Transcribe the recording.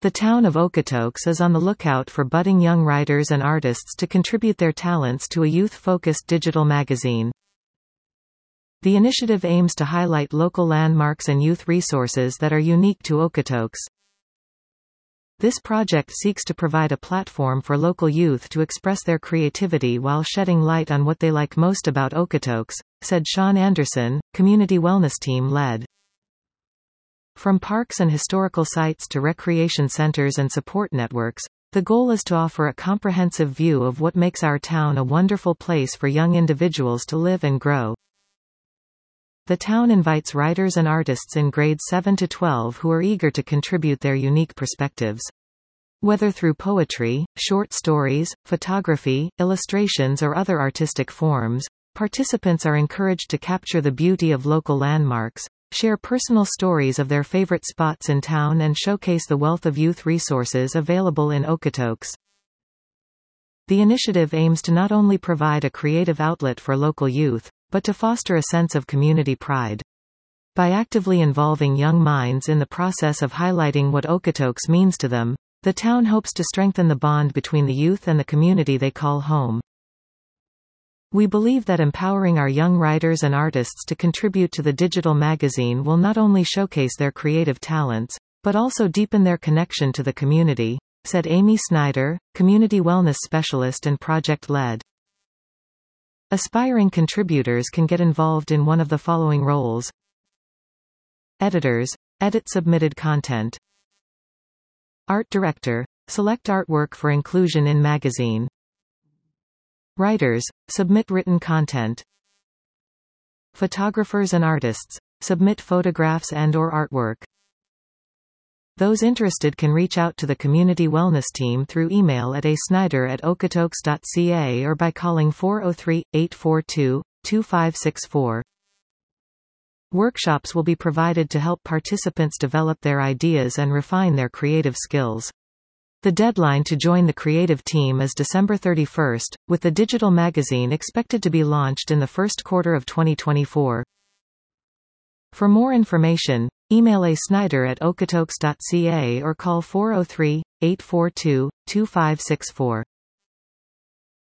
The town of Okotoks is on the lookout for budding young writers and artists to contribute their talents to a youth-focused digital magazine. The initiative aims to highlight local landmarks and youth resources that are unique to Okotoks. This project seeks to provide a platform for local youth to express their creativity while shedding light on what they like most about Okotoks, said Sean Anderson, community wellness team led. From parks and historical sites to recreation centers and support networks, the goal is to offer a comprehensive view of what makes our town a wonderful place for young individuals to live and grow. The town invites writers and artists in grades 7 to 12 who are eager to contribute their unique perspectives. Whether through poetry, short stories, photography, illustrations or other artistic forms, participants are encouraged to capture the beauty of local landmarks, share personal stories of their favorite spots in town and showcase the wealth of youth resources available in Okotoks. The initiative aims to not only provide a creative outlet for local youth, but to foster a sense of community pride. By actively involving young minds in the process of highlighting what Okotoks means to them, the town hopes to strengthen the bond between the youth and the community they call home. We believe that empowering our young writers and artists to contribute to the digital magazine will not only showcase their creative talents, but also deepen their connection to the community, said Amy Snyder, community wellness specialist and project lead. Aspiring contributors can get involved in one of the following roles. Editors, edit submitted content. Art director, select artwork for inclusion in magazine. Writers, submit written content. Photographers and artists, submit photographs and/or artwork. Those interested can reach out to the Community Wellness Team through email at asnyder@okotoks.ca or by calling 403-842-2564. Workshops will be provided to help participants develop their ideas and refine their creative skills. The deadline to join the creative team is December 31st, with the digital magazine expected to be launched in the first quarter of 2024. For more information, email asnyder@okotoks.ca or call 403-842-2564.